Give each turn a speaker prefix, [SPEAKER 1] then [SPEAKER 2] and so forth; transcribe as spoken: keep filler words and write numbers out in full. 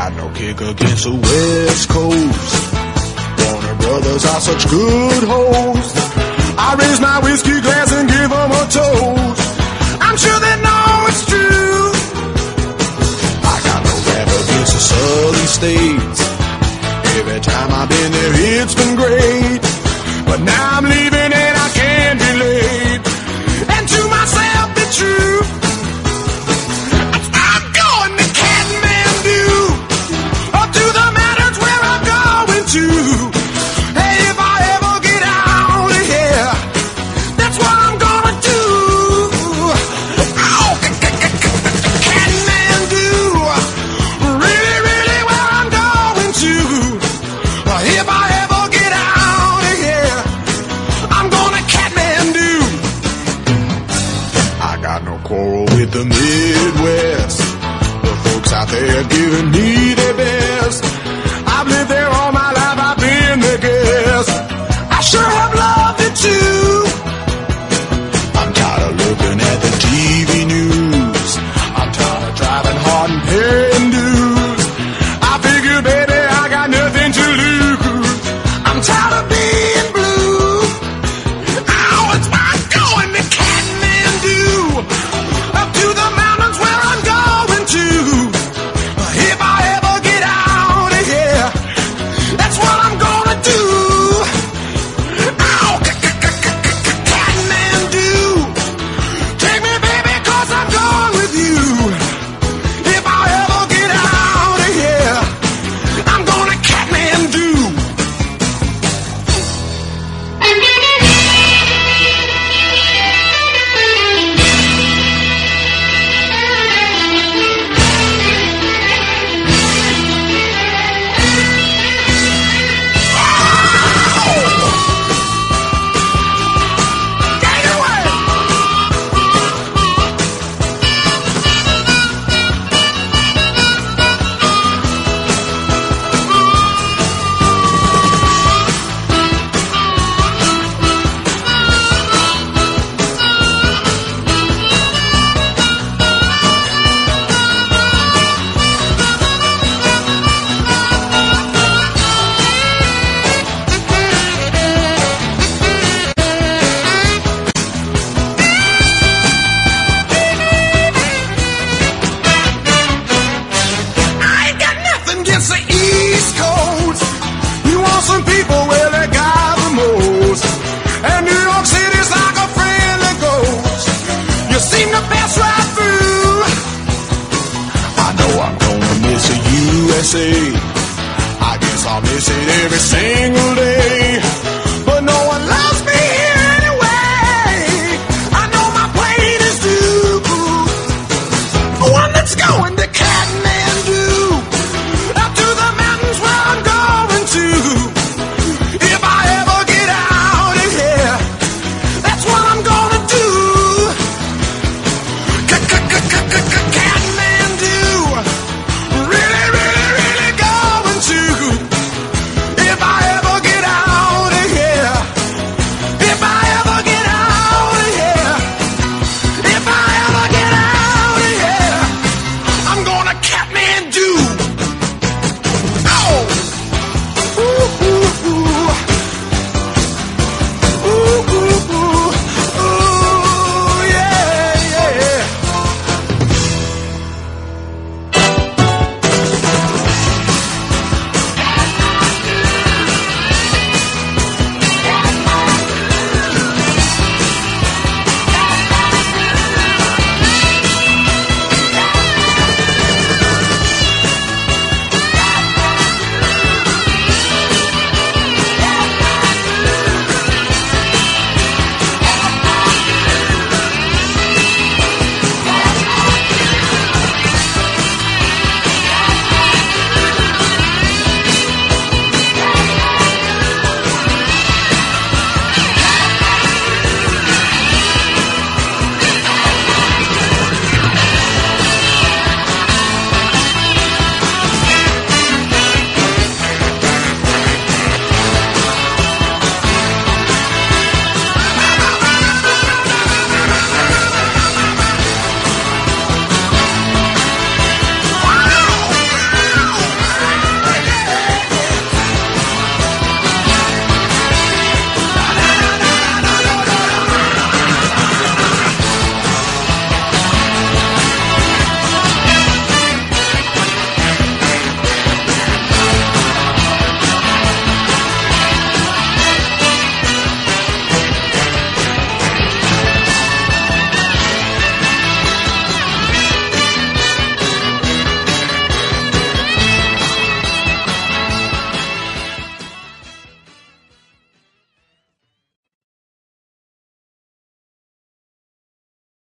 [SPEAKER 1] got no kick against the West Coast. Warner Brothers are such good hoes. I raise my whiskey glass and give them a toast. I'm sure they know it's true. I got no rap against the southern states. Every time I've been there, it's been great. But now I'm leaving and I can't be late. And to myself be true. I'm going to Kathmandu, up to the mountains where I'm going to. Hey, if I ever get out of here, that's what I'm gonna do. Oh, Kathmandu, really, really where I'm going to. If I ever get out of here, I'm gonna Kathmandu. I got no quarrel with the Midwest. The folks out there giving me their best. I've lived there all my life, I've been their guest. I sure have loved it too. I'm tired of looking at the T V news. I'm tired of driving hard and paying dues. I figure, baby, I got nothing to lose. I'm tired of being blue. Oh, it's my going to Kathmandu, up to the mountains where I'm going to. If I ever get out of here, that's what I'm gonna do. Oh, Kathmandu, take me, baby, 'cause I'm going with you. If I ever get out of here, I'm gonna Kathmandu. Get away! I ain't got nothing against the East Coast. You want some people where they got the most. And New York City's like a friendly ghost. You seem to pass right through. I know I'm gonna miss the U S A. I guess I'll miss it every single day.